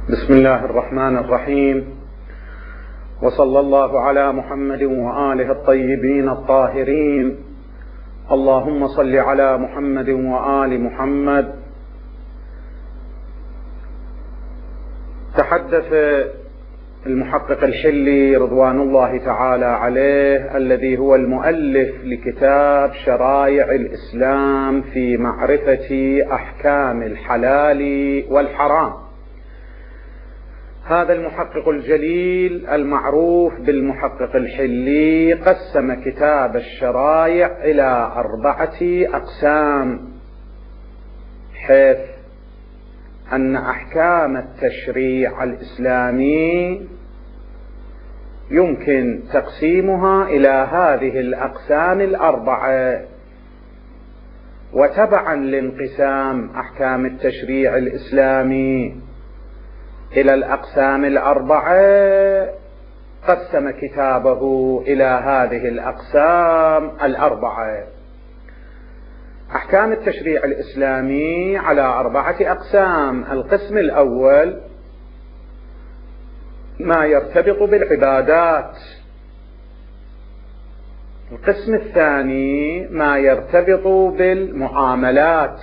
بسم الله الرحمن الرحيم، وصلى الله على محمد وآله الطيبين الطاهرين. اللهم صل على محمد وآل محمد. تحدث المحقق الحلي رضوان الله تعالى عليه، الذي هو المؤلف لكتاب شرائع الإسلام في معرفة أحكام الحلال والحرام. هذا المحقق الجليل المعروف بالمحقق الحلي قسم كتاب الشرائع إلى 4 أقسام، حيث أن أحكام التشريع الإسلامي يمكن تقسيمها إلى هذه الأقسام 4، وتبعا لانقسام أحكام التشريع الإسلامي إلى الأقسام 4 قسم كتابه إلى هذه الأقسام 4. أحكام التشريع الإسلامي على 4 أقسام. القسم الأول ما يرتبط بالعبادات، القسم الثاني ما يرتبط بالمعاملات،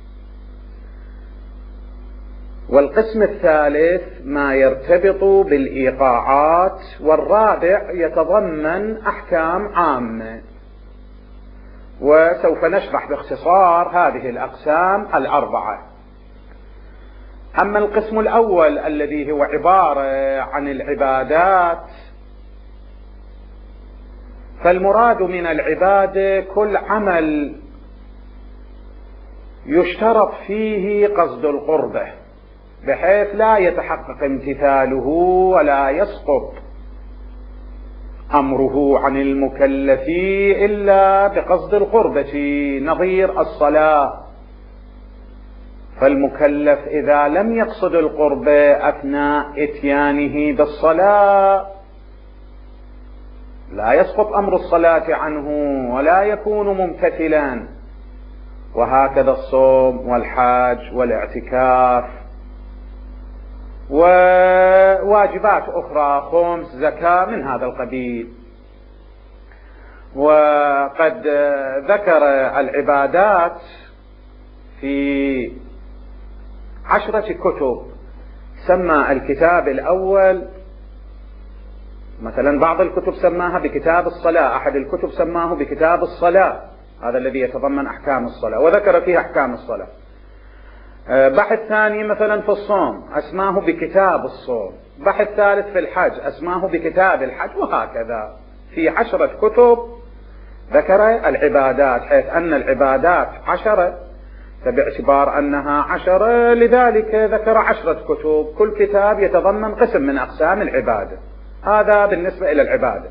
والقسم الثالث ما يرتبط بالإيقاعات، والرابع يتضمن أحكام عامة. وسوف نشرح باختصار هذه الأقسام 4. أما القسم الأول الذي هو عبارة عن العبادات، فالمراد من العبادة كل عمل يشترط فيه قصد القربة، بحيث لا يتحقق امتثاله ولا يسقط أمره عن المكلف إلا بقصد القربة، نظير الصلاة. فالمكلف إذا لم يقصد القربة أثناء إتيانه بالصلاة لا يسقط أمر الصلاة عنه ولا يكون ممتثلا. وهكذا الصوم والحج والاعتكاف وواجبات أخرى، خمس، زكاة، من هذا القبيل. وقد ذكر العبادات في 10 كتب. سمى الكتاب الأول مثلا، بعض الكتب سماها بكتاب الصلاة، أحد الكتب سماه بكتاب الصلاة، هذا الذي يتضمن أحكام الصلاة وذكر فيه أحكام الصلاة. بحث ثاني مثلا في الصوم أسماه بكتاب الصوم، بحث ثالث في الحج أسماه بكتاب الحج، وهكذا في 10 كتب ذكر العبادات، حيث أن العبادات 10، فباعتبار أنها 10 لذلك ذكر 10 كتب، كل كتاب يتضمن قسم من أقسام العبادة. هذا بالنسبة إلى العبادة.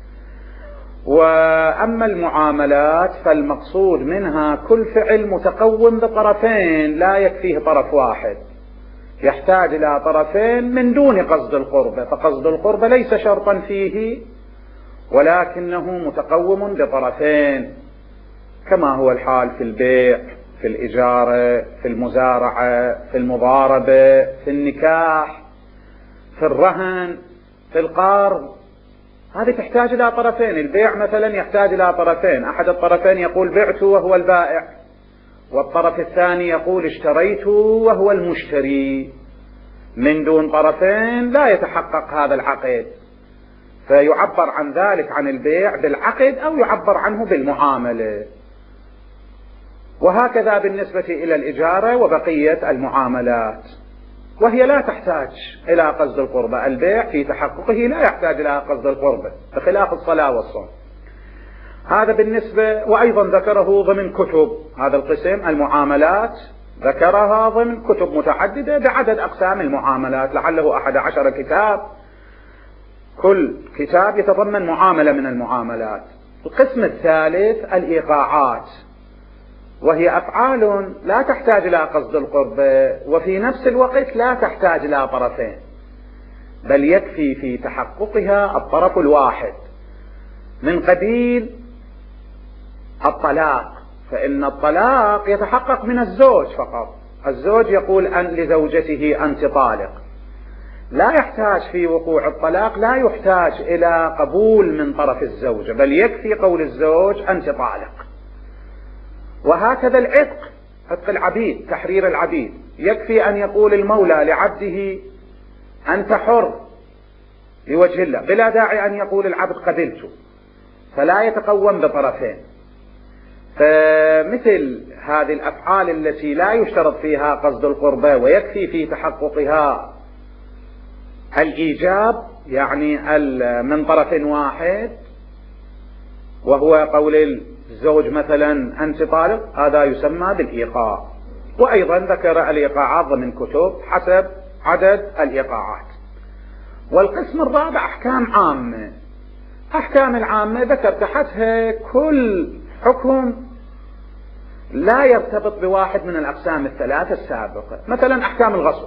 وأما المعاملات فالمقصود منها كل فعل متقوم بطرفين، لا يكفيه طرف واحد، يحتاج إلى طرفين من دون قصد القربة، فقصد القربة ليس شرطا فيه ولكنه متقوم بطرفين، كما هو الحال في البيع، في الإجارة، في المزارعة، في المضاربة، في النكاح، في الرهن، في القرض. هذه تحتاج إلى طرفين. البيع مثلا يحتاج إلى طرفين، أحد الطرفين يقول بعت وهو البائع، والطرف الثاني يقول اشتريت وهو المشتري. من دون طرفين لا يتحقق هذا العقد، فيعبر عن ذلك عن البيع بالعقد أو يعبر عنه بالمعاملة. وهكذا بالنسبة إلى الإجارة وبقية المعاملات، وهي لا تحتاج إلى قصد القربة. البيع في تحققه لا يحتاج إلى قصد القربة بخلاف الصلاة والصوم. هذا بالنسبة. وأيضا ذكره ضمن كتب هذا القسم، المعاملات ذكرها ضمن كتب متعددة بعدد أقسام المعاملات، لعله 11 كتاب، كل كتاب يتضمن معاملة من المعاملات. القسم الثالث الإيقاعات، وهي أفعال لا تحتاج إلى قصد القربة وفي نفس الوقت لا تحتاج إلى طرفين، بل يكفي في تحققها الطرف الواحد، من قبيل الطلاق. فإن الطلاق يتحقق من الزوج فقط، الزوج يقول أن لزوجته أنت طالق، لا يحتاج في وقوع الطلاق، لا يحتاج إلى قبول من طرف الزوجة، بل يكفي قول الزوج أنت طالق. وهكذا العتق، عتق العبيد، تحرير العبيد، يكفي أن يقول المولى لعبده أنت حر لوجه الله، بلا داعي أن يقول العبد قبلت، فلا يتقوم بطرفين. فمثل هذه الأفعال التي لا يشترط فيها قصد القربة ويكفي في تحققها الإيجاب، يعني من طرف واحد، وهو قول الزوج مثلا أنت طالق، هذا يسمى بالإيقاع. وأيضا ذكر الإيقاعات ضمن كتب حسب عدد الإيقاعات. والقسم الرابع أحكام عامة. أحكام العامة ذكر تحتها كل حكم لا يرتبط بواحد من الأقسام الثلاثة السابقة. مثلا أحكام الغصب،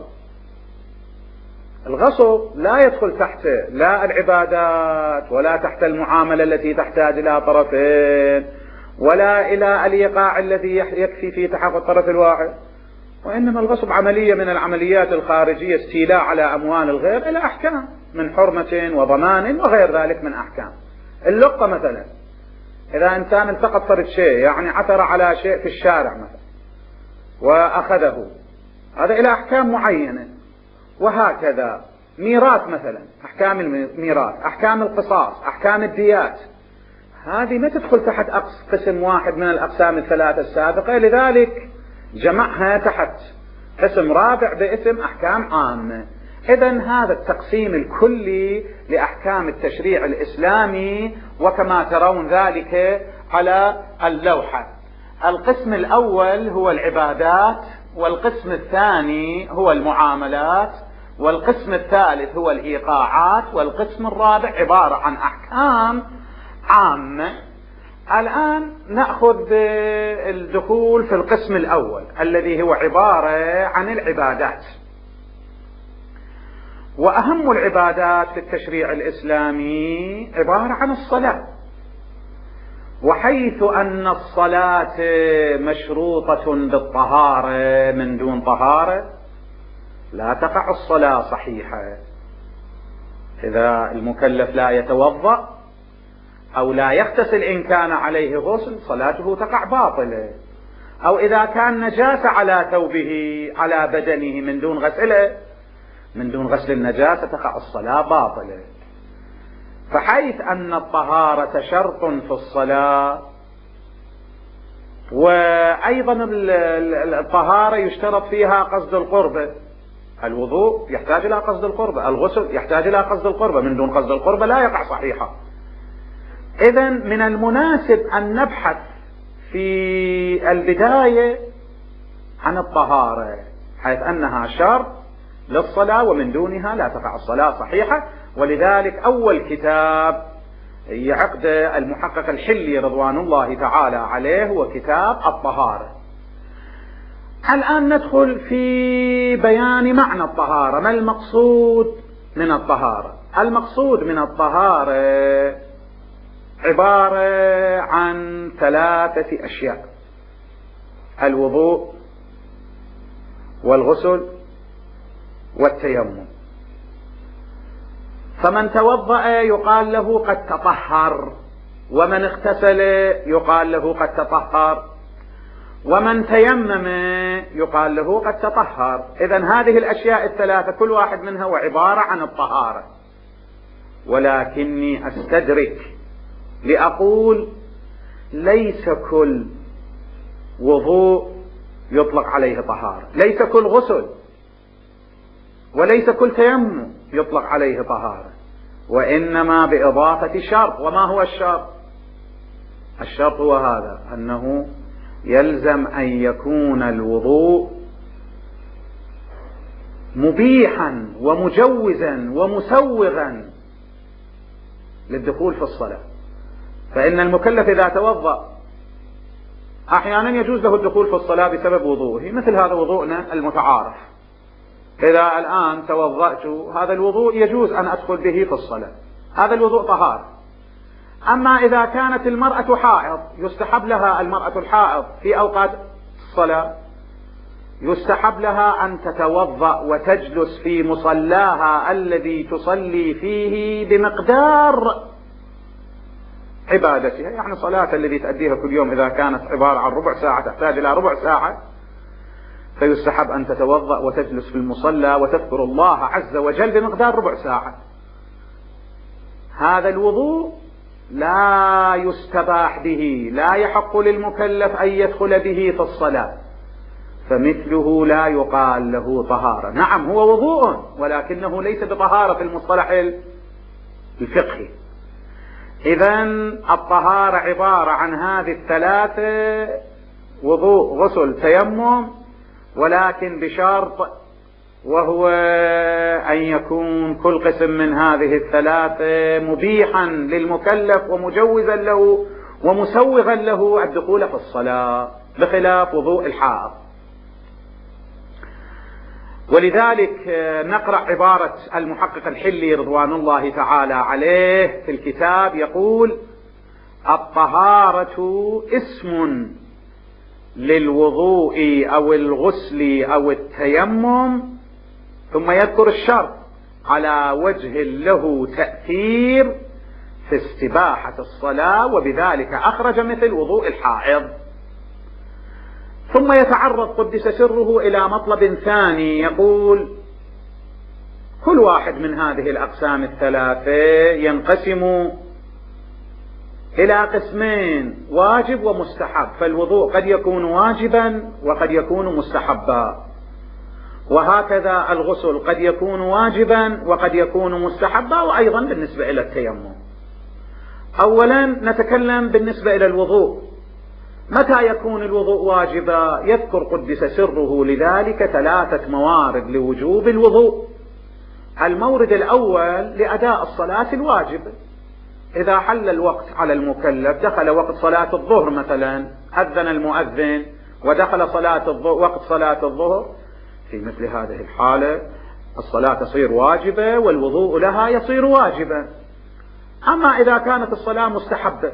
الغصب لا يدخل تحت لا العبادات ولا تحت المعاملة التي تحتاج إلى طرفين ولا إلى الإيقاع الذي يكفي في تحقق الطرف الواحد، وإنما الغصب عملية من العمليات الخارجية، استيلاء على أموال الغير، إلى أحكام من حرمة وضمان وغير ذلك من أحكام. اللقطة مثلا، إذا إنسان التقط فرد شيء، يعني عثر على شيء في الشارع مثلا وأخذه، هذا إلى أحكام معينة. وهكذا ميراث مثلا، أحكام الميراث، أحكام القصاص، أحكام الديات، هذه ما تدخل تحت قسم واحد من الأقسام الثلاثة السابقة، لذلك جمعها تحت قسم رابع باسم أحكام عامة. إذن هذا التقسيم الكلي لأحكام التشريع الإسلامي، وكما ترون ذلك على اللوحة. القسم الأول هو العبادات، والقسم الثاني هو المعاملات، والقسم الثالث هو الإيقاعات، والقسم الرابع عبارة عن أحكام عامة. الآن نأخذ الدخول في القسم الأول الذي هو عبارة عن العبادات. وأهم العبادات في التشريع الإسلامي عبارة عن الصلاة، وحيث أن الصلاة مشروطة بالطهارة، من دون طهارة لا تقع الصلاة صحيحة. إذا المكلف لا يتوضأ أو لا يغتسل إن كان عليه غسل، صلاته تقع باطلة. أو إذا كان نجاسة على ثوبه على بدنه من دون غسله، من دون غسل النجاسة، تقع الصلاة باطلة. فحيث أن الطهارة شرط في الصلاة، وأيضا الطهارة يشترط فيها قصد القربة، الوضوء يحتاج إلى قصد القربة، الغسل يحتاج إلى قصد القربة، من دون قصد القربة لا يقع صحيحة. إذن من المناسب أن نبحث في البداية عن الطهارة، حيث أنها شرط للصلاة ومن دونها لا تقع الصلاة صحيحة. ولذلك أول كتاب يعقد المحقق الحلي رضوان الله تعالى عليه هو كتاب الطهارة. الآن ندخل في بيان معنى الطهارة. ما المقصود من الطهارة؟ المقصود من الطهارة عبارة عن ثلاثة أشياء: الوضوء والغسل والتيمم. فمن توضأ يقال له قد تطهر، ومن اغتسل يقال له قد تطهر، ومن تيمم يقال له قد تطهر. إذن هذه الأشياء الثلاثة كل واحد منها هو عبارة عن الطهارة. ولكني أستدرك لأقول ليس كل وضوء يطلق عليه طهارة، ليس كل غسل وليس كل تيمم يطلق عليه طهارة، وإنما بإضافة شرط. وما هو الشرط؟ الشرط هو هذا، أنه يلزم أن يكون الوضوء مبيحا ومجوزا ومسوغا للدخول في الصلاة. فإن المكلف إذا توضأ أحيانا يجوز له الدخول في الصلاة بسبب وضوءه، مثل هذا وضوءنا المتعارف. إذا الآن توضأت، هذا الوضوء يجوز أن أدخل به في الصلاة، هذا الوضوء طهارة. أما إذا كانت المرأة حائض، يستحب لها المرأة الحائض في أوقات الصلاة يستحب لها أن تتوضأ وتجلس في مصلاها الذي تصلي فيه بمقدار عبادتها، يعني صلاة الذي تأديها كل يوم إذا كانت عبارة عن ربع ساعة تحتاج إلى ربع ساعة، فيستحب أن تتوضأ وتجلس في المصلى وتذكر الله عز وجل بمقدار ربع ساعة. هذا الوضوء لا يستباح به، لا يحق للمكلف أن يدخل به في الصلاة، فمثله لا يقال له طهارة. نعم هو وضوء ولكنه ليس بطهارة في المصطلح الفقهي. إذن الطهارة عبارة عن هذه الثلاثة: وضوء، غسل، تيمم، ولكن بشرط، وهو أن يكون كل قسم من هذه الثلاثة مبيحا للمكلف ومجوزا له ومسوغا له الدخول في الصلاة، بخلاف وضوء الحائض. ولذلك نقرأ عبارة المحقق الحلي رضوان الله تعالى عليه في الكتاب، يقول: الطهارة اسم للوضوء أو الغسل أو التيمم، ثم يذكر الشرط: على وجه له تأثير في استباحة الصلاة، وبذلك أخرج مثل وضوء الحائض. ثم يتعرض قدس سره إلى مطلب ثاني، يقول: كل واحد من هذه الأقسام الثلاثة ينقسم إلى قسمين: واجب ومستحب. فالوضوء قد يكون واجبا وقد يكون مستحبا، وهكذا الغسل قد يكون واجبا وقد يكون مستحبا، وأيضا بالنسبة إلى التيمم. أولا نتكلم بالنسبة إلى الوضوء. متى يكون الوضوء واجبا؟ يذكر قدس سره لذلك ثلاثة موارد لوجوب الوضوء. المورد الأول لأداء الصلاة الواجبة، إذا حل الوقت على المكلف، دخل وقت صلاة الظهر مثلا، أذن المؤذن ودخل وقت صلاة الظهر، في مثل هذه الحالة الصلاة تصير واجبة والوضوء لها يصير واجبا. أما إذا كانت الصلاة مستحبة،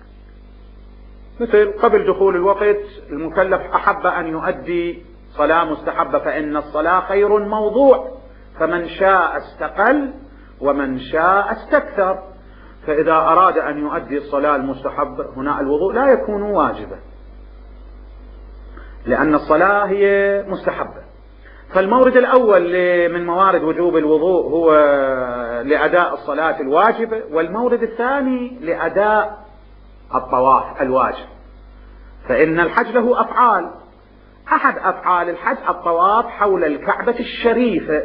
مثل قبل دخول الوقت المكلف أحب أن يؤدي صلاة مستحبة، فإن الصلاة خير موضوع، فمن شاء استقل ومن شاء استكثر. فإذا أراد أن يؤدي الصلاة المستحبة هنا الوضوء لا يكون واجبا، لأن الصلاة هي مستحبة. فالمورد الأول من موارد وجوب الوضوء هو لأداء الصلاة الواجبة، والمورد الثاني لأداء الطواف الواجب. فإن الحج له أفعال، أحد أفعال الحج الطواف حول الكعبة الشريفة،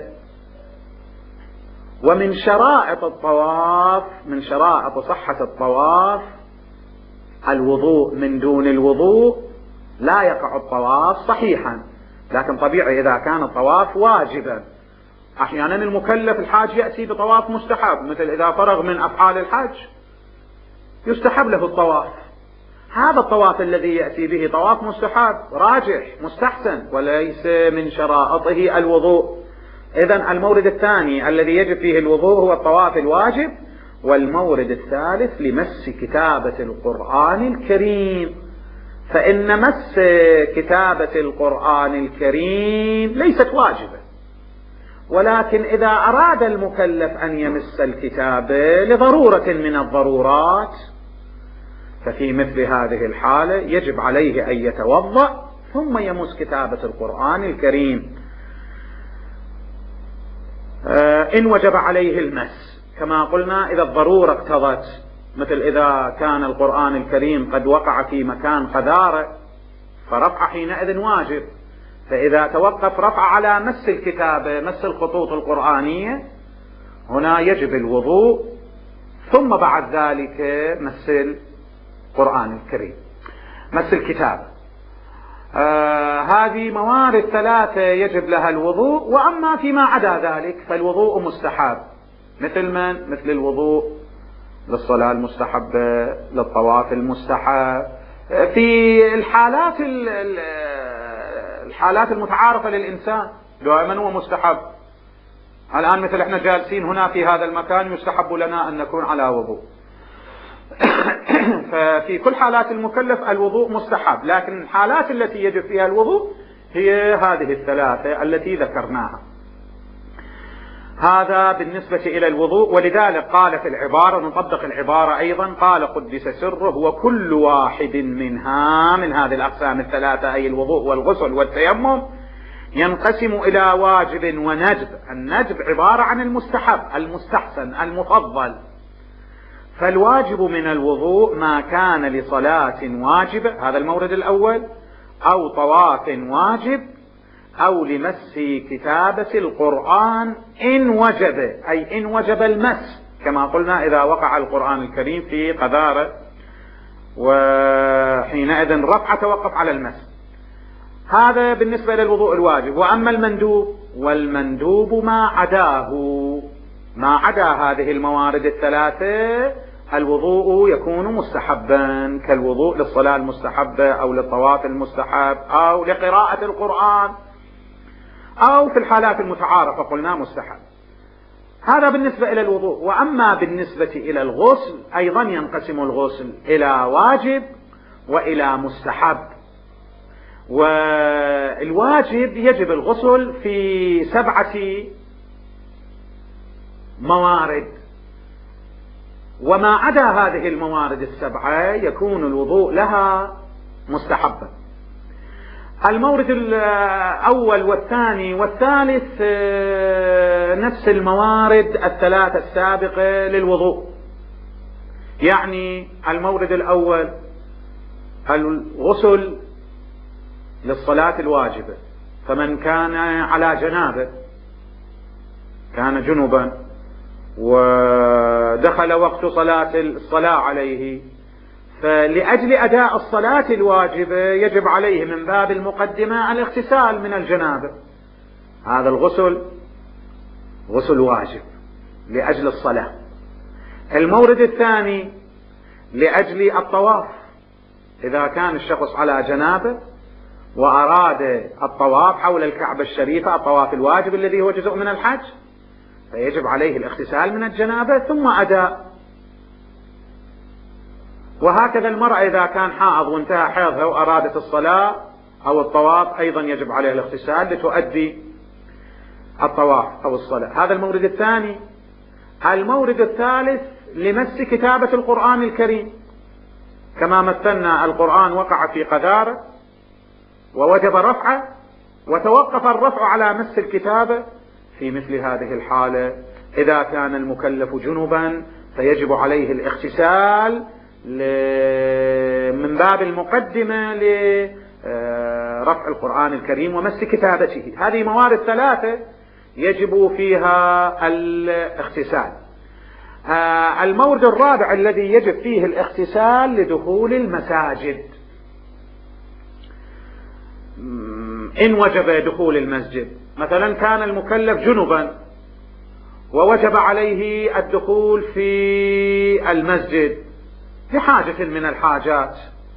ومن شرائط الطواف، من شرائط صحة الطواف الوضوء. من دون الوضوء لا يقع الطواف صحيحا، لكن طبيعي إذا كان الطواف واجبا. أحيانا المكلف الحاج يأتي بطواف مستحب، مثل إذا فرغ من أفعال الحج يستحب له الطواف. هذا الطواف الذي يأتي به طواف مستحب راجح مستحسن، وليس من شرائطه الوضوء. إذن المورد الثاني الذي يجب فيه الوضوء هو الطواف الواجب. والمورد الثالث لمس كتابة القرآن الكريم، فإن مس كتابة القرآن الكريم ليست واجبة، ولكن إذا أراد المكلف أن يمس الكتابة لضرورة من الضرورات، ففي مثل هذه الحالة يجب عليه أن يتوضأ ثم يمس كتابة القرآن الكريم إن وجب عليه المس، كما قلنا إذا الضرورة اقتضت، مثل إذا كان القرآن الكريم قد وقع في مكان قذارة فرفع حينئذ واجب. فإذا توقف رفع على مس الكتابة، مس الخطوط القرآنية، هنا يجب الوضوء، ثم بعد ذلك مس القرآن الكريم، مس الكتابة. هذه موارد ثلاثة يجب لها الوضوء. وأما فيما عدا ذلك فالوضوء مستحب، مثل الوضوء للصلاة المستحبة، للطواف المستحب، في الحالات المتعارفة للإنسان دائما هو مستحب. الآن مثل احنا جالسين هنا في هذا المكان يستحب لنا أن نكون على وضوء. ففي كل حالات المكلف الوضوء مستحب، لكن الحالات التي يجب فيها الوضوء هي هذه الثلاثة التي ذكرناها. هذا بالنسبة إلى الوضوء. ولذلك قال في العبارة، نطبق العبارة أيضا، قال قدس سره: وكل واحد منها، من هذه الأقسام الثلاثة أي الوضوء والغسل والتيمم، ينقسم إلى واجب وندب. الندب عبارة عن المستحب، المستحسن، المفضل. فالواجب من الوضوء ما كان لصلاة واجبة، هذا المورد الأول، أو طواف واجب، أو لمس كتابة القرآن إن وجب، أي إن وجب المس، كما قلنا إذا وقع القرآن الكريم في قذارة وحينئذ رفع توقف على المس. هذا بالنسبة للوضوء الواجب. وأما المندوب، والمندوب ما عداه، ما عدا هذه الموارد الثلاثة الوضوء يكون مستحبا، كالوضوء للصلاة المستحبة، أو للطواف المستحب، أو لقراءة القرآن، أو في الحالات المتعارفة قلنا مستحب. هذا بالنسبة إلى الوضوء. وأما بالنسبة إلى الغسل أيضا ينقسم الغسل إلى واجب وإلى مستحب. والواجب يجب الغسل في 7 موارد، وما عدا هذه الموارد 7 يكون الوضوء لها مستحبا. المورد الأول والثاني والثالث نفس الموارد الثلاثة السابقة للوضوء. يعني المورد الأول الغسل للصلاة الواجبة، فمن كان على جنابه، كان جنبا ودخل وقت الصلاة عليه، فلأجل أداء الصلاة الواجبة يجب عليه من باب المقدمة الاغتسال من الجنابة. هذا الغسل غسل واجب لأجل الصلاة. المورد الثاني لأجل الطواف، إذا كان الشخص على جنابه وأراد الطواف حول الكعبة الشريفة، الطواف الواجب الذي هو جزء من الحج، فيجب عليه الاغتسال من الجنابة ثم أداء. وهكذا المرأة إذا كان حائض وانتهى حيضها وأرادت الصلاة أو الطواف أيضا يجب عليها الاغتسال لتؤدي الطواف أو الصلاة. هذا المورد الثاني. المورد الثالث لمس كتابة القرآن الكريم، كما مثلنا القرآن وقع في قذارة ووجب رفعه وتوقف الرفع على مس الكتابة. في مثل هذه الحالة إذا كان المكلف جنبا فيجب عليه الاغتسال من باب المقدمة لرفع القرآن الكريم ومس كتابته. هذه موارد ثلاثة يجب فيها الاغتسال. المورد الرابع الذي يجب فيه الاغتسال لدخول المساجد، إن وجب دخول المسجد. مثلا كان المكلف جنبا ووجب عليه الدخول في المسجد لحاجة من الحاجات،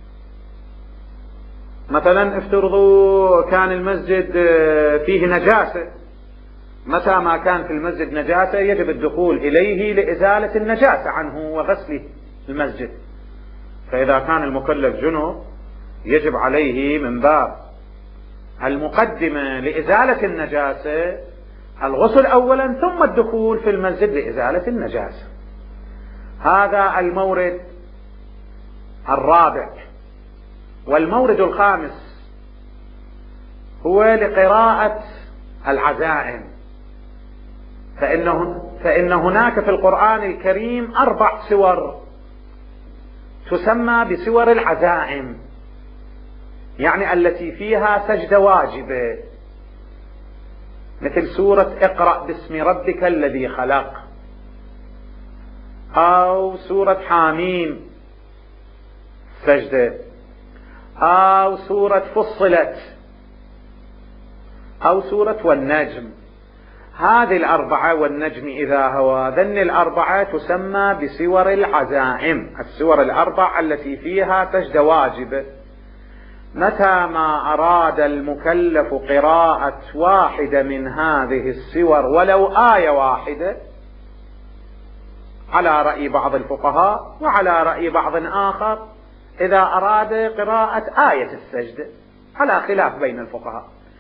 مثلا افترضوا كان المسجد فيه نجاسة، متى ما كان في المسجد نجاسة يجب الدخول إليه لإزالة النجاسة عنه وغسل المسجد. فإذا كان المكلف جنب يجب عليه من باب المقدمة لإزالة النجاسة الغسل أولا ثم الدخول في المسجد لإزالة النجاسة. هذا المورد الرابع. والمورد الخامس هو لقراءة العزائم، فإن هناك في القرآن الكريم 4 سور تسمى بسور العزائم، يعني التي فيها سجدة واجبة، مثل سورة اقرأ باسم ربك الذي خلق، أو سورة حاميم سجدة، أو سورة فصلت، أو سورة والنجم. هذه 4 والنجم إذا هوى، ذن 4 تسمى بسور العزائم، السور 4 التي فيها سجدة واجبة. متى ما أراد المكلف قراءة واحدة من هذه السور ولو آية واحدة، على رأي بعض الفقهاء وعلى رأي بعض آخر إذا أراد قراءة آية السجدة، على خلاف بين الفقهاء،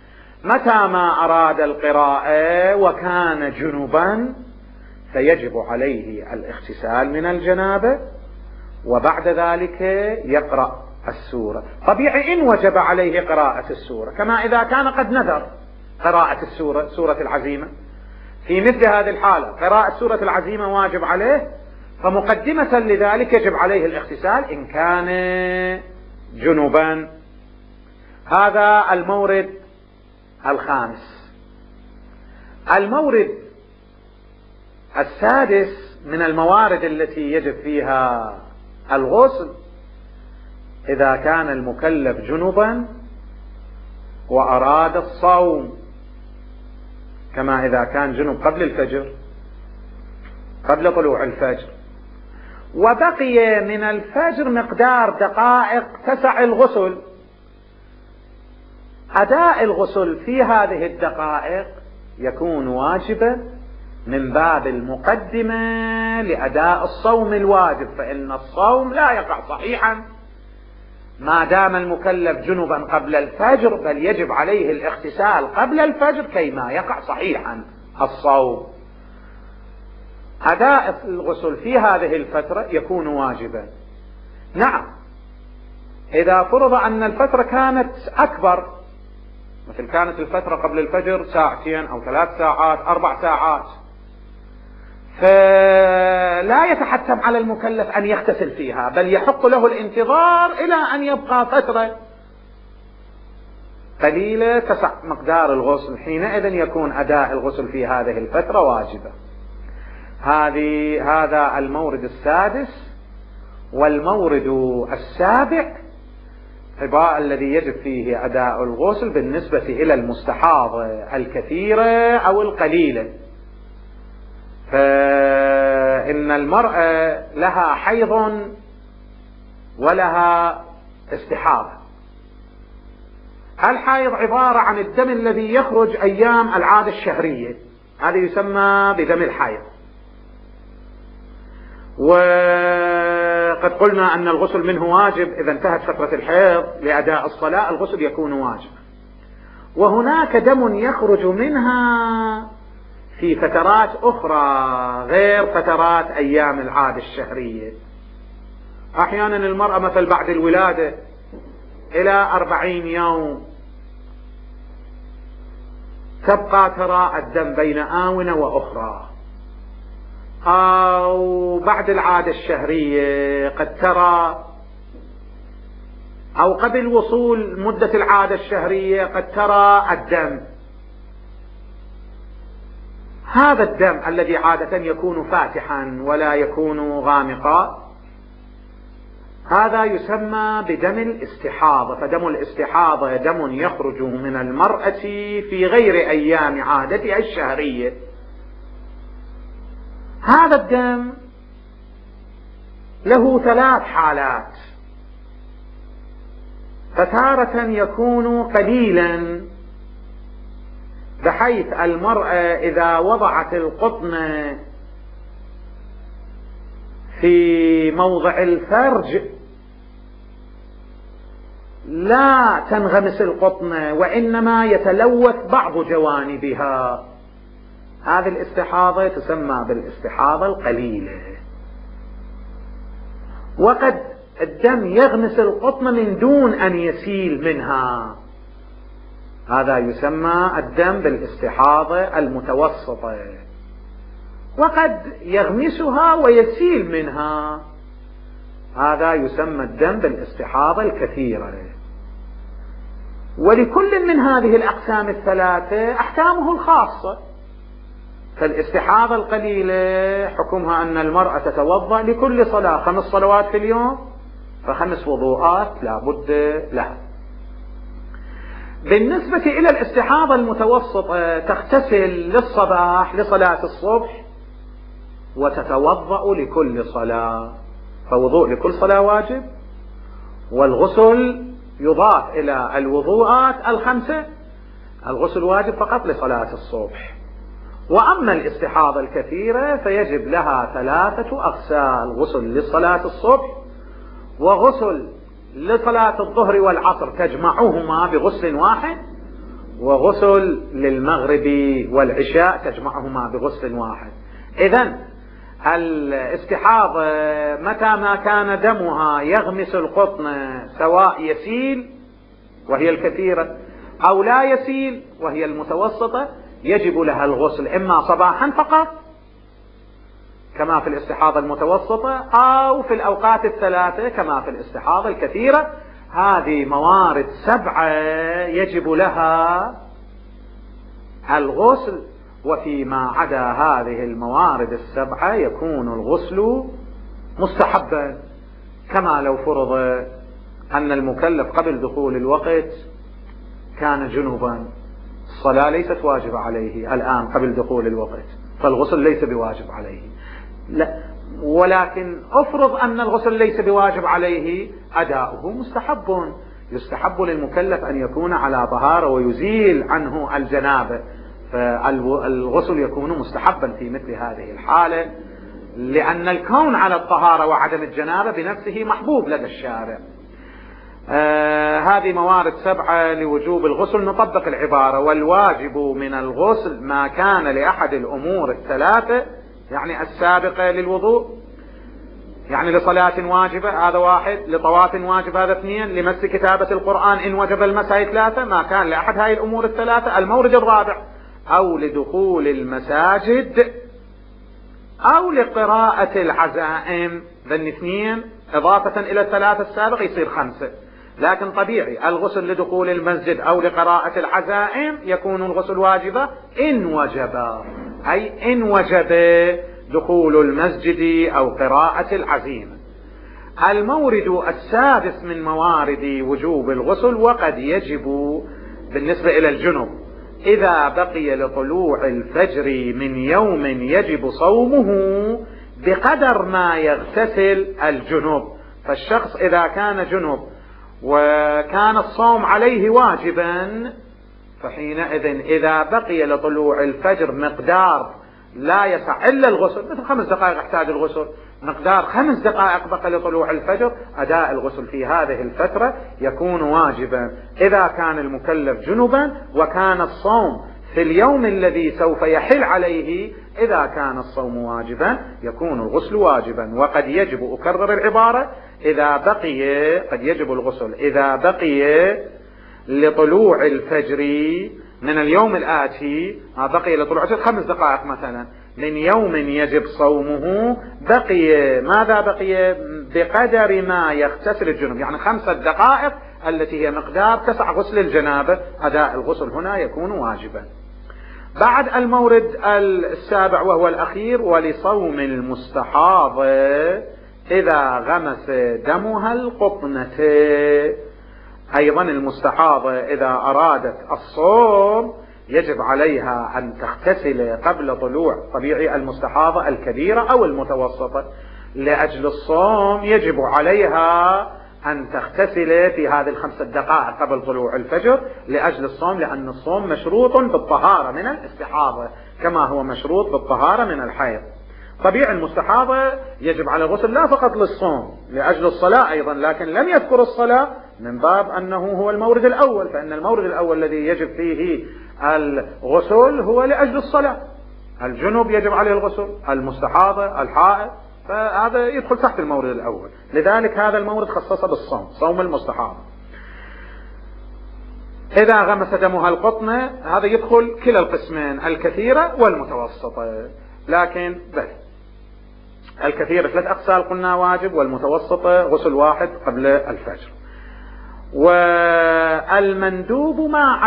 متى ما أراد القراءة وكان جنبا فيجب عليه الاغتسال من الجنابة، وبعد ذلك يقرأ السورة. طبيعي إن وجب عليه قراءة السورة، كما إذا كان قد نذر قراءة السورة، سورة العزيمة، في مثل هذه الحالة قراءة سورة العزيمة واجب عليه، فمقدمة لذلك يجب عليه الاغتسال إن كان جنبا. هذا المورد الخامس. المورد السادس من الموارد التي يجب فيها الغسل إذا كان المكلف جنبا وأراد الصوم، كما إذا كان جنب قبل الفجر، قبل طلوع الفجر، وبقي من الفجر مقدار دقائق تسع الغسل، أداء الغسل في هذه الدقائق يكون واجبا من باب المقدمة لأداء الصوم الواجب، فإن الصوم لا يقع صحيحا ما دام المكلف جنبا قبل الفجر، بل يجب عليه الاغتسال قبل الفجر كيما يقع صحيحا الصوم. أداء الغسل في هذه الفترة يكون واجبا. نعم، إذا فرض أن الفترة كانت أكبر، مثل كانت الفترة قبل الفجر ساعتين أو 3 ساعات 4 ساعات، فلا يتحتم على المكلف أن يغتسل فيها، بل يحق له الانتظار إلى أن يبقى فترة قليلة تسع مقدار الغسل، حينئذ يكون أداء الغسل في هذه الفترة واجبة. هذا المورد السادس. والمورد السابع الذي يجب فيه أداء الغسل بالنسبة إلى المستحاضة الكثيرة أو القليلة، فإن المرأة لها حيض ولها استحاضة. الحيض عبارة عن الدم الذي يخرج أيام العادة الشهرية، هذا يسمى بدم الحيض. وقد قلنا أن الغسل منه واجب إذا انتهت فترة الحيض لأداء الصلاة، الغسل يكون واجب. وهناك دم يخرج منها في فترات أخرى غير فترات أيام العادة الشهرية. أحيانا المرأة مثل بعد الولادة إلى 40 يوم تبقى ترى الدم بين آونة وأخرى، أو بعد العادة الشهرية قد ترى، أو قبل وصول مدة العادة الشهرية قد ترى الدم. هذا الدم الذي عادة يكون فاتحا ولا يكون غامقا، هذا يسمى بدم الاستحاضة. فدم الاستحاضة دم يخرج من المرأة في غير أيام عادتها الشهرية. هذا الدم له 3 حالات، فتارة يكون قليلا بحيث المرأة إذا وضعت القطن في موضع الفرج لا تنغمس القطن، وإنما يتلوث بعض جوانبها. هذه الاستحاضة تسمى بالاستحاضة القليلة. وقد الدم يغمس القطن من دون أن يسيل منها، هذا يسمى الدم بالاستحاضة المتوسطة. وقد يغمسها ويسيل منها، هذا يسمى الدم بالاستحاضة الكثيرة. ولكل من هذه الأقسام الثلاثة أحكامه الخاصة. فالاستحاضة القليلة حكمها أن المرأة تتوضأ لكل صلاة 5 صلوات في اليوم، ف5 وضوءات لا بد لها. بالنسبة إلى الاستحاضة المتوسطة تغتسل للصباح لصلاة الصبح وتتوضأ لكل صلاة، فوضوء لكل صلاة واجب، والغسل يضاف إلى الوضوءات ال5 الغسل واجب فقط لصلاة الصبح. وأما الاستحاضة الكثيرة فيجب لها 3 أغسال: غسل لصلاة الصبح، وغسل لصلاة الظهر والعصر تجمعهما بغسل واحد، وغسل للمغرب والعشاء تجمعهما بغسل واحد. إذن الاستحاضة متى ما كان دمها يغمس القطن سواء يسيل وهي الكثيرة أو لا يسيل وهي المتوسطة يجب لها الغسل إما صباحا فقط كما في الاستحاضة المتوسطة أو في الأوقات الثلاثة كما في الاستحاضة الكثيرة. هذه موارد 7 يجب لها الغسل، وفيما عدا هذه الموارد 7 يكون الغسل مستحبا، كما لو فرض أن المكلف قبل دخول الوقت كان جنوبا، الصلاة ليست واجبة عليه الآن قبل دخول الوقت فالغسل ليس بواجب عليه، لا، ولكن أفرض أن الغسل ليس بواجب عليه أداؤه مستحب، يستحب للمكلف أن يكون على طهارة ويزيل عنه الجنابة، فالغسل يكون مستحبا في مثل هذه الحالة، لأن الكون على الطهارة وعدم الجنابة بنفسه محبوب لدى الشارع. هذه موارد 7 لوجوب الغسل. نطبق العبارة: والواجب من الغسل ما كان لأحد الأمور الثلاثة، يعني السابقة للوضوء، يعني لصلاة واجبة هذا 1، لطواف واجب هذا 2، لمس كتابة القرآن إن وجب المس هذه 3، ما كان لأحد هذه الأمور الثلاثة. المورد الرابع: أو لدخول المساجد أو لقراءة العزائم، ذن 2 إضافة إلى 3 السابق يصير 5. لكن طبيعي الغسل لدخول المسجد أو لقراءة العزائم يكون الغسل واجبا إن وجب، أي إن وجب دخول المسجد أو قراءة العزيمة. المورد السادس من موارد وجوب الغسل: وقد يجب بالنسبة إلى الجنب إذا بقي لطلوع الفجر من يوم يجب صومه بقدر ما يغتسل الجنب. فالشخص إذا كان جنب وكان الصوم عليه واجبا فحينئذ إذا بقي لطلوع الفجر مقدار لا يسع إلا الغسل، مثل 5 دقائق يحتاج الغسل، مقدار 5 دقائق بقي لطلوع الفجر، أداء الغسل في هذه الفترة يكون واجبا إذا كان المكلف جنبا وكان الصوم في اليوم الذي سوف يحل عليه. إذا كان الصوم واجبا يكون الغسل واجبا. وقد يجب، أكرر العبارة، إذا بقي، قد يجب الغسل إذا بقي لطلوع الفجر من اليوم الآتي، بقي لطلوع الفجر 5 دقائق مثلا من يوم يجب صومه، بقي ماذا بقي؟ بقدر ما يغتسل الجنب، يعني 5 دقائق التي هي مقدار تسع غسل الجنابة، أداء الغسل هنا يكون واجبا. بعد المورد السابع وهو الأخير: ولصوم المستحاضة إذا غمس دمها القطنة. أيضا المستحاضة إذا أرادت الصوم يجب عليها أن تغتسل قبل طلوع، طبيعي المستحاضة الكبيرة أو المتوسطة، لأجل الصوم يجب عليها أن تغتسل في هذه 5 دقائق قبل طلوع الفجر لأجل الصوم، لأن الصوم مشروط بالطهارة من الاستحاضة كما هو مشروط بالطهارة من الحيض. طبيعي المستحاضة يجب على الغسل لا فقط للصوم، لأجل الصلاة أيضا، لكن لم يذكر الصلاة من باب أنه هو المورد الأول، فإن المورد الأول الذي يجب فيه الغسل هو لأجل الصلاة. الجنوب يجب عليه الغسل، المستحاضة، الحائض، فهذا يدخل تحت المورد الأول، لذلك هذا المورد خصص بالصوم، صوم المستحاضة. إذا غمس دمها القطنة هذا يدخل كلا القسمين، الكثيرة والمتوسطة، لكن بس الكثيرة 3 أغسال قلنا واجب، والمتوسطة غسل واحد قبل الفجر. والمندوب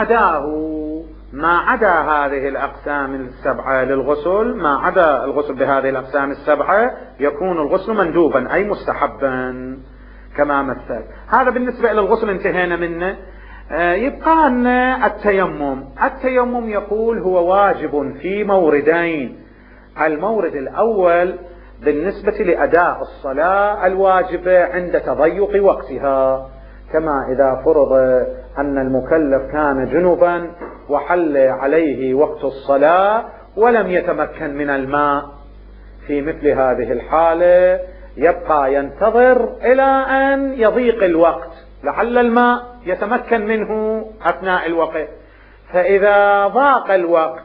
ما عدا هذه الأقسام ال7 للغسل، ما عدا الغسل بهذه الأقسام ال7 يكون الغسل مندوبا أي مستحبا كما مثل. هذا بالنسبة إلى الغسل انتهينا منه. يبقى لنا التيمم يقول هو واجب في موردين: المورد الأول بالنسبة لأداء الصلاة الواجبة عند تضيق وقتها، كما إذا فرض أن المكلف كان جنبا وحل عليه وقت الصلاة ولم يتمكن من الماء، في مثل هذه الحالة يبقى ينتظر إلى أن يضيق الوقت لعل الماء يتمكن منه أثناء الوقت، فإذا ضاق الوقت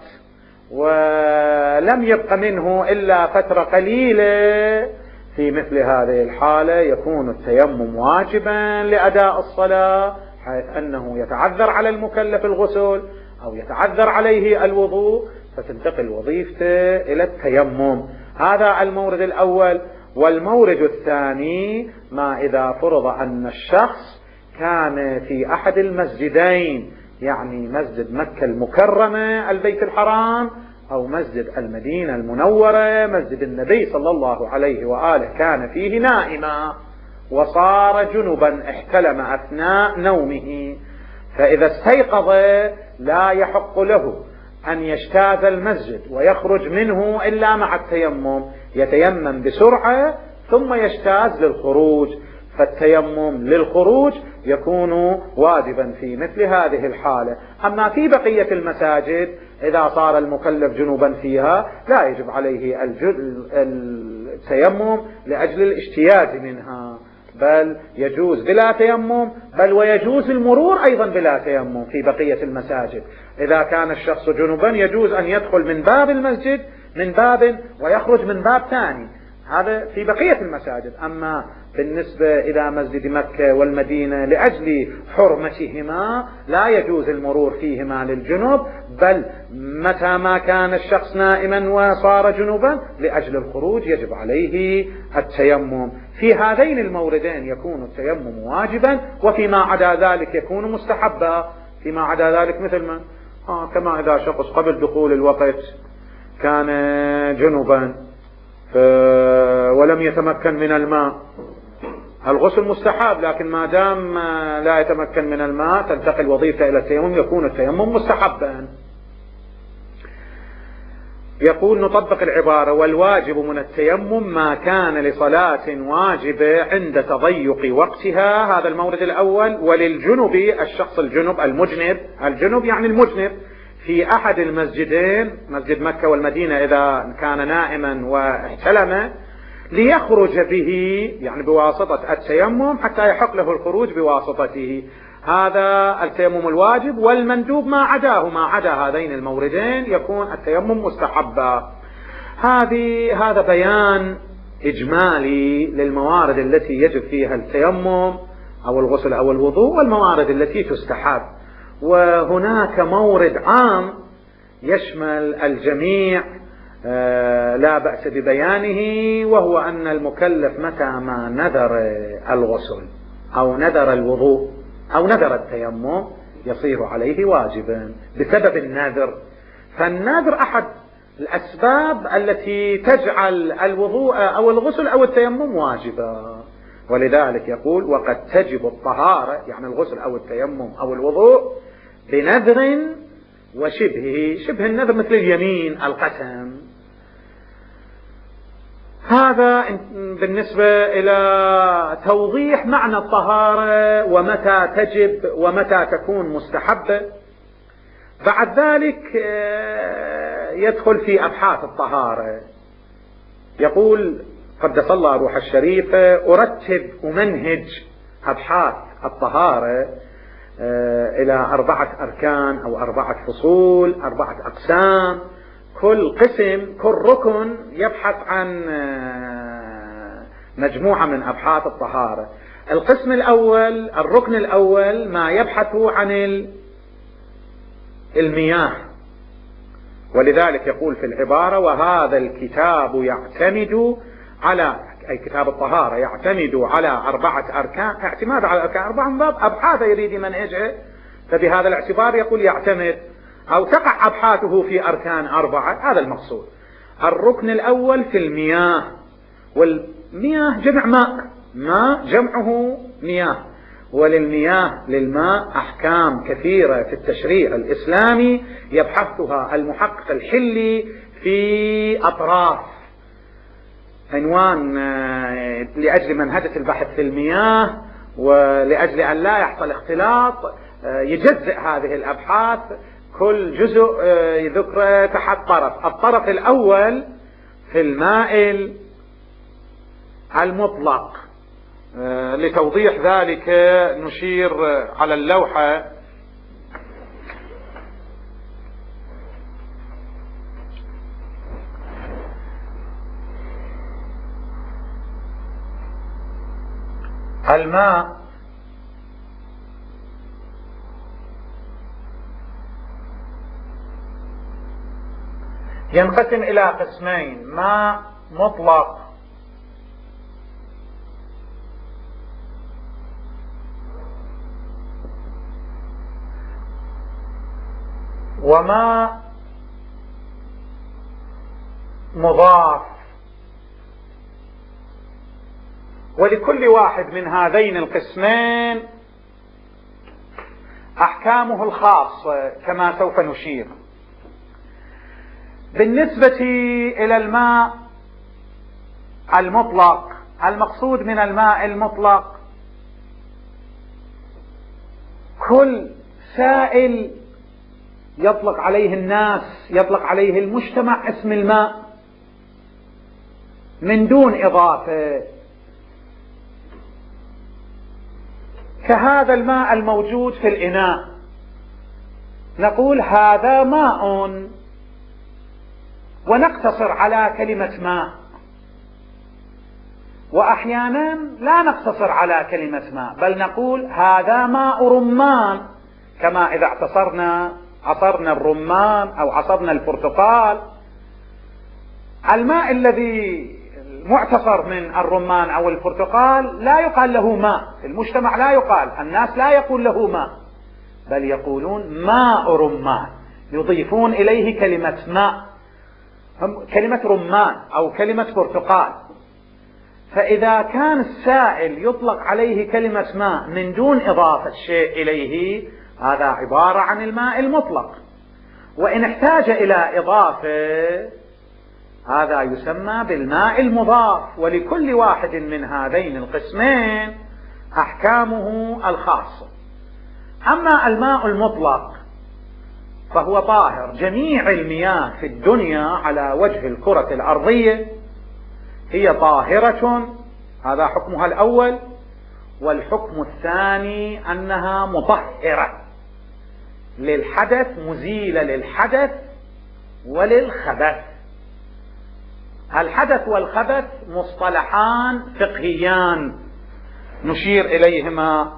ولم يبق منه إلا فترة قليلة، في مثل هذه الحالة يكون التيمم واجبا لأداء الصلاة، حيث أنه يتعذر على المكلف الغسل أو يتعذر عليه الوضوء، فتنتقل وظيفته إلى التيمم. هذا المورد الأول. والمورد الثاني ما إذا فرض أن الشخص كان في أحد المسجدين، يعني مسجد مكة المكرمة البيت الحرام، أو مسجد المدينة المنورة مسجد النبي صلى الله عليه وآله، كان فيه نائما وصار جنبا احتلم أثناء نومه، فإذا استيقظ لا يحق له أن يجتاز المسجد ويخرج منه إلا مع التيمم، يتيمم بسرعة ثم يجتاز للخروج، فالتيمم للخروج يكون واجبا في مثل هذه الحالة. أما في بقية المساجد إذا صار المكلف جنوبا فيها لا يجب عليه التيمم لأجل الاجتياز منها، بل يجوز بلا تيمم، بل ويجوز المرور أيضا بلا تيمم في بقية المساجد. إذا كان الشخص جنوبا يجوز أن يدخل من باب المسجد من باب ويخرج من باب ثاني، هذا في بقية المساجد. أما بالنسبة إلى مسجد مكة والمدينة لأجل حرمتهما لا يجوز المرور فيهما للجنوب، بل متى ما كان الشخص نائما وصار جنوبا لأجل الخروج يجب عليه التيمم. في هذين الموردين يكون التيمم واجبا، وفيما عدا ذلك يكون مستحبا. فيما عدا ذلك مثل ما كما إذا شخص قبل دخول الوقت كان جنوبا ولم يتمكن من الماء، الغسل مستحب، لكن ما دام لا يتمكن من الماء تنتقل وظيفة إلى التيمم، يكون التيمم مستحبا. يقول نطبق العبارة: والواجب من التيمم ما كان لصلاة واجبة عند تضيق وقتها. هذا المورد الأول. وللجنب الشخص الجنب المجنب، الجنب يعني المجنب في أحد المسجدين مسجد مكة والمدينة إذا كان نائما واحتلم ليخرج به، يعني بواسطة التيمم حتى يحق له الخروج بواسطته، هذا التيمم الواجب. والمندوب ما عداه، ما عدا هذين الموردين يكون التيمم مستحبا. هذا بيان إجمالي للموارد التي يجب فيها التيمم أو الغسل أو الوضوء، والموارد التي تستحب. وهناك مورد عام يشمل الجميع لا بأس ببيانه، وهو أن المكلف متى ما نذر الغسل أو نذر الوضوء أو نذر التيمم يصير عليه واجبا بسبب النذر. فالنذر أحد الأسباب التي تجعل الوضوء أو الغسل أو التيمم واجبا، ولذلك يقول: وقد تجب الطهارة، يعني الغسل أو التيمم أو الوضوء، بنذر وشبهه. شبه النذر مثل اليمين، القسم. هذا بالنسبة إلى توضيح معنى الطهارة ومتى تجب ومتى تكون مستحبة. بعد ذلك يدخل في أبحاث الطهارة. يقول قدس الله روح الشريفة: أرتب أمنهج أبحاث الطهارة إلى 4 أركان أو 4 فصول، 4 أقسام، كل قسم كل ركن يبحث عن مجموعة من أبحاث الطهارة. القسم الأول، الركن الأول، ما يبحث عن المياه، ولذلك يقول في العبارة: وهذا الكتاب يعتمد على، أي كتاب الطهارة يعتمد على 4 أركان. اعتماد على الأركان 4 من باب أبحاث يريد منهجه، فبهذا الاعتبار يقول يعتمد أو تقع أبحاثه في أركان 4. هذا المقصود. الركن الأول في المياه، والمياه جمع ماء، ماء جمعه مياه، وللمياه للماء أحكام كثيرة في التشريع الإسلامي يبحثها المحقق الحلي في أطراف عنوان لأجل منهجة البحث في المياه، ولأجل أن لا يحصل اختلاط يجزئ هذه الأبحاث، كل جزء يذكر تحت طرف. الطرف الأول في الماء المطلق. لتوضيح ذلك نشير على اللوحة الماء ينقسم إلى قسمين: ماء مطلق وماء مضاف. ولكل واحد من هذين القسمين أحكامه الخاصة كما سوف نشير. بالنسبة إلى الماء المطلق، المقصود من الماء المطلق كل سائل يطلق عليه الناس، يطلق عليه المجتمع اسم الماء من دون إضافة، كهذا الماء الموجود في الإناء نقول هذا ماء، ونقتصر على كلمة ماء. وأحيانا لا نقتصر على كلمة ماء، بل نقول هذا ماء رمان، كما إذا عصرنا الرمان أو عصرنا البرتقال. الماء الذي معتصر من الرمان أو البرتقال لا يقال له ماء، المجتمع لا يقال، الناس لا يقول له ماء، بل يقولون ماء رمان، يضيفون إليه كلمة ماء، كلمة رمان أو كلمة برتقال. فإذا كان السائل يطلق عليه كلمة ماء من دون إضافة شيء إليه، هذا عبارة عن الماء المطلق. وإن احتاج إلى إضافة هذا يسمى بالماء المضاف. ولكل واحد من هذين القسمين أحكامه الخاصة. أما الماء المطلق فهو طاهر. جميع المياه في الدنيا على وجه الكرة الأرضية هي طاهرة، هذا حكمها الأول. والحكم الثاني أنها مطهرة للحدث، مزيلة للحدث وللخبث. الحدث والخبث مصطلحان فقهيان نشير إليهما.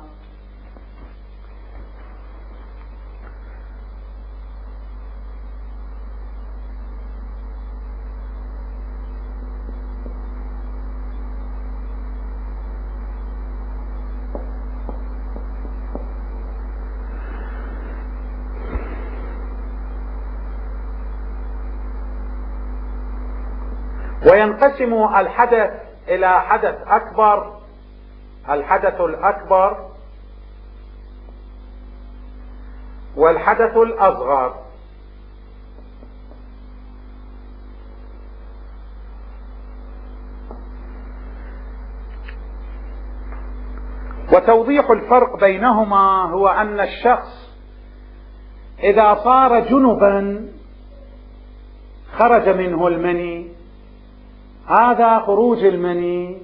وينقسم الحدث إلى حدث أكبر، الحدث الأكبر، والحدث الأصغر. وتوضيح الفرق بينهما هو أن الشخص إذا صار جنبا خرج منه المني، هذا خروج المني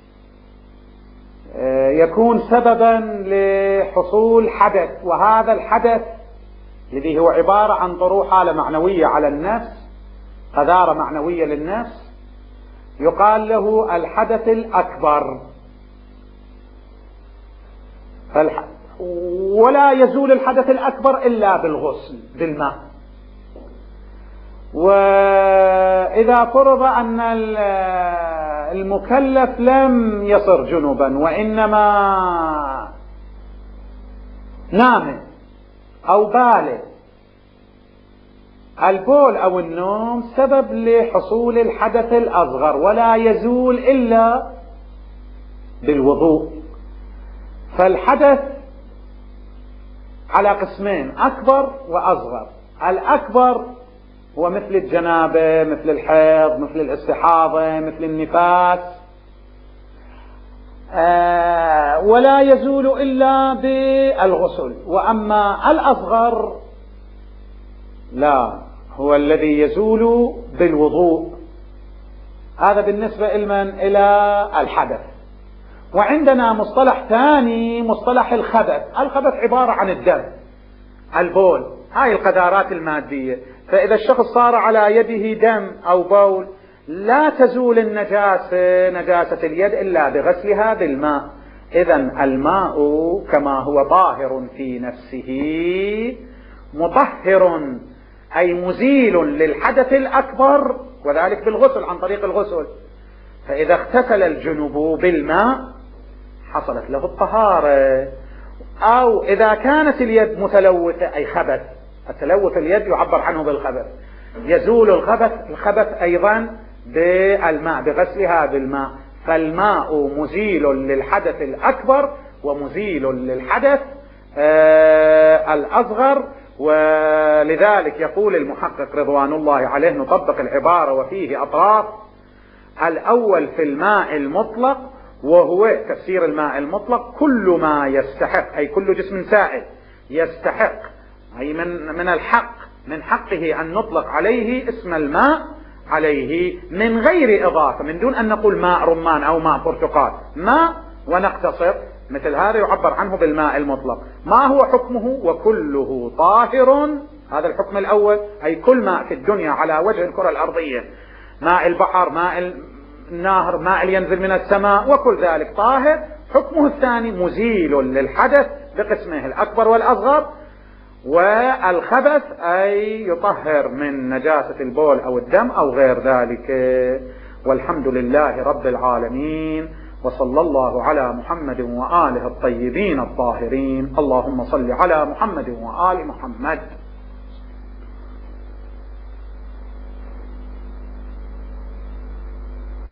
يكون سببا لحصول حدث، وهذا الحدث الذي هو عبارة عن طروحة معنوية على النفس، قذارة معنوية للنفس، يقال له الحدث الأكبر. ولا يزول الحدث الأكبر إلا بالغسل بالماء. وإذا فرض أن المكلف لم يصر جنبا وإنما نام أو بال، البول أو النوم سبب لحصول الحدث الأصغر، ولا يزول إلا بالوضوء. فالحدث على قسمين: أكبر وأصغر. الأكبر هو مثل الجنابة، مثل الحيض، مثل الاستحاضة، مثل النفاس، ولا يزول إلا بالغسل. وأما الأصغر لا، هو الذي يزول بالوضوء. هذا بالنسبة إلى الحدث. وعندنا مصطلح ثاني، مصطلح الخبث. الخبث عبارة عن الدم، البول، هاي القذارات المادية. فإذا الشخص صار على يده دم أو بول لا تزول النجاسة، نجاسة اليد، إلا بغسلها بالماء. إذن الماء كما هو طاهر في نفسه مطهر أي مزيل للحدث الأكبر، وذلك بالغسل عن طريق الغسل. فإذا اغتسل الجنب بالماء حصلت له الطهارة. أو إذا كانت اليد متلوثة أي خبث، التلوث اليد يعبر عنه بالخبث، يزول الخبث أيضا بالماء، بغسلها بالماء. فالماء مزيل للحدث الأكبر ومزيل للحدث الأصغر. ولذلك يقول المحقق رضوان الله عليه: نطبق العبارة وفيه أطراف. الأول في الماء المطلق، وهو تفسير الماء المطلق كل ما يستحق، أي كل جسم سائل يستحق، أي من الحق، من حقه أن نطلق عليه اسم الماء عليه من غير إضافة، من دون أن نقول ماء رمان أو ماء برتقال، ماء ونقتصر، مثل هذا يعبر عنه بالماء المطلق. ما هو حكمه؟ وكله طاهر. هذا الحكم الأول، أي كل ماء في الدنيا على وجه الكرة الأرضية، ماء البحر، ماء النهر، ماء ينزل من السماء، وكل ذلك طاهر. حكمه الثاني مزيل للحدث بقسمه الأكبر والأصغر. والخبث أي يطهر من نجاسة البول أو الدم أو غير ذلك. والحمد لله رب العالمين، وصلى الله على محمد وآله الطيبين الطاهرين. اللهم صل على محمد وآل محمد.